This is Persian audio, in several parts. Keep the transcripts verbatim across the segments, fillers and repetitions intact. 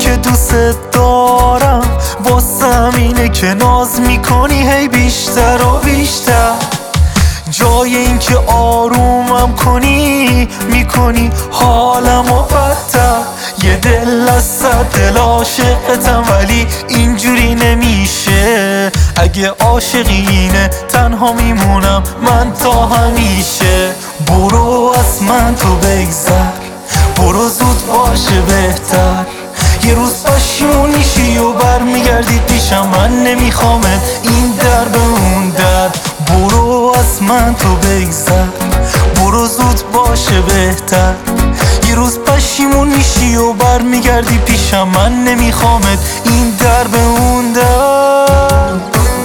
که دوست دارم، واسم اینه که ناز میکنی هی بیشتر و بیشتر. جای این که آرومم کنی، میکنی حالمو بدتر. یه دل از صد دل عاشقتم ولی اینجوری نمیشه. اگه عاشقی اینه تنها میمونم من تا همیشه. برو از من تو بگذر، برو زود باشه بهتر. یه روز پشیمون میشی و برمیگردی پیشم، من نمیخوامت این در به اون در. برو از من تو بگذر، برو زود باشه بهتر. یه روز پشیمون میشی و برمیگردی پیشم، من نمیخوامت این در به اون در.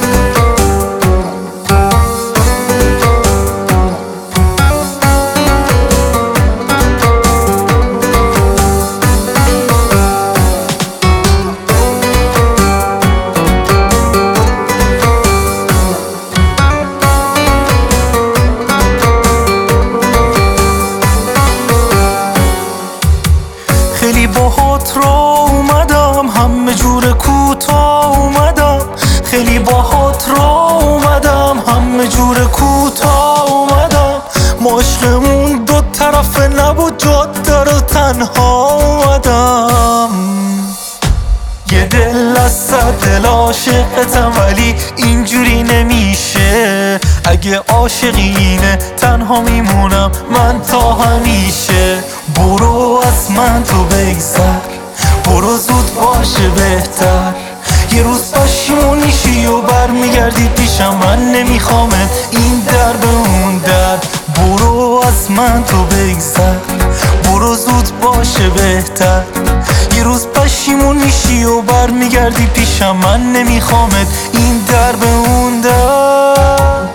خیلی باهات را اومدم، همه جور کوتاه اومدم. خیلی باهات را اومدم، همه جور کوتاه اومدم. ما عشقمون دو طرفه نبود، جاده رو تنها اومدم. یه دل از صد دل عاشقتم ولی اینجوری نمیشه. اگه عاشقی اینه تنها میمونم من تا همیشه. برو از من تو بگذر، برو زود باشه بهتر. یه روز پشیمون میشی و برمیگردی پیشم، من نمیخوامت این در به اون در. برو از من تو بگذر، برو زود باشه بهتر. یه روز پشیمون میشی و برمیگردی پیشم، من نمیخوامت این در به اون در.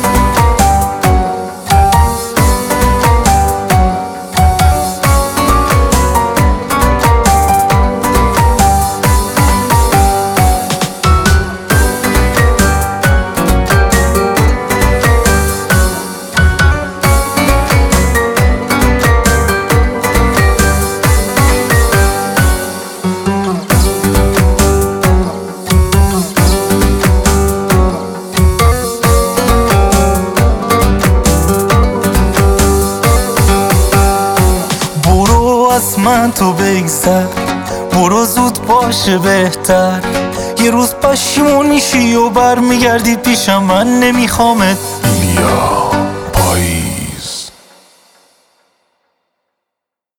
از من تو بگذر، برو زود باشه بهتر. یه روز پشیمون میشی و برمیگردی پیشم، من نمیخوامت.